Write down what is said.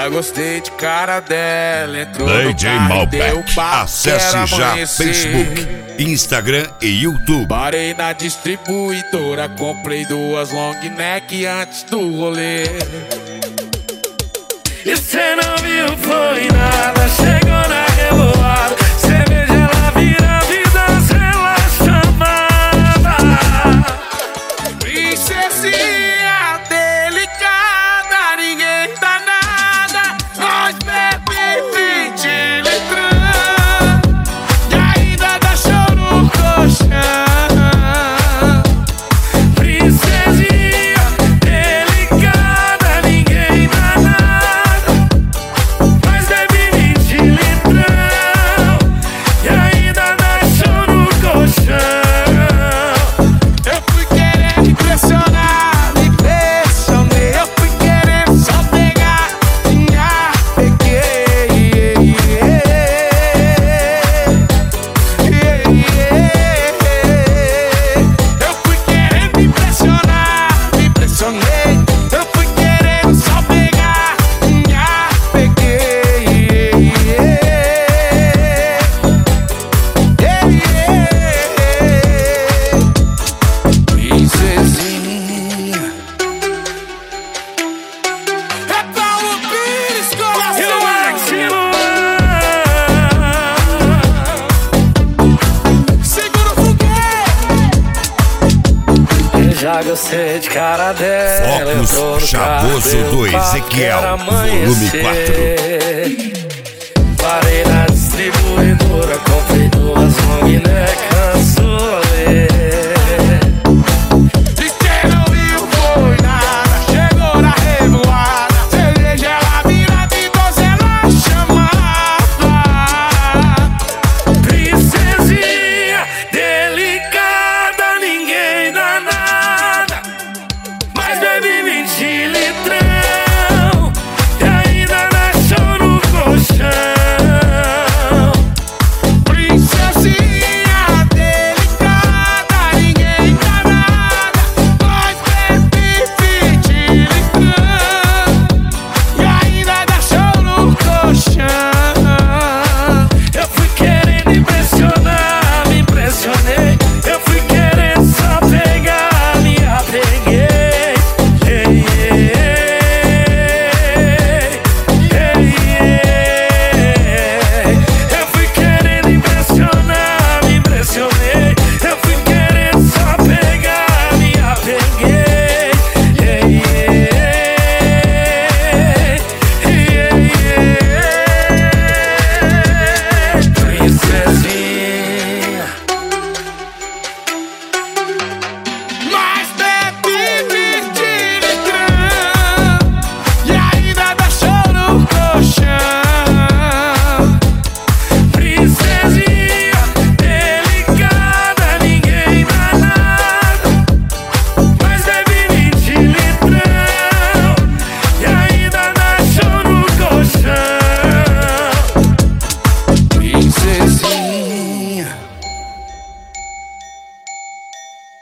Já gostei de cara dela, entrou DJ no carro e deu Malbec. papo, Acesse quero já amanhecer. Facebook, Instagram e YouTube. Parei na distribuidora, comprei 2 long neck antes do rolê. E cê não viu, foi nada, chegou na revoada. Cerveja ela vira vida, ela chamada. Princesinha delicada, ninguém dá nada. Nós bebe 20 litrão e ainda dá show no colchão. Princesinha delicada, ninguém dá nada. Mas bebe 20 litrão e ainda dá show no colchão. Eu fui querendo impressionar, me impressionei. Eu fui querendo só pegar, minha peguei. Eu fui querendo impressionar, me impressionei. Eu fui querendo só pegar, minha peguei. Princesinha, é Paulo Pires, E o coração. Maximo Segura o foguete. eu já gostei de cara dela. Focus entrou no Chavoso carro, do deu papo, Ezequiel, quero volume amanhecer. Parei na distribuidora, comprei 2 long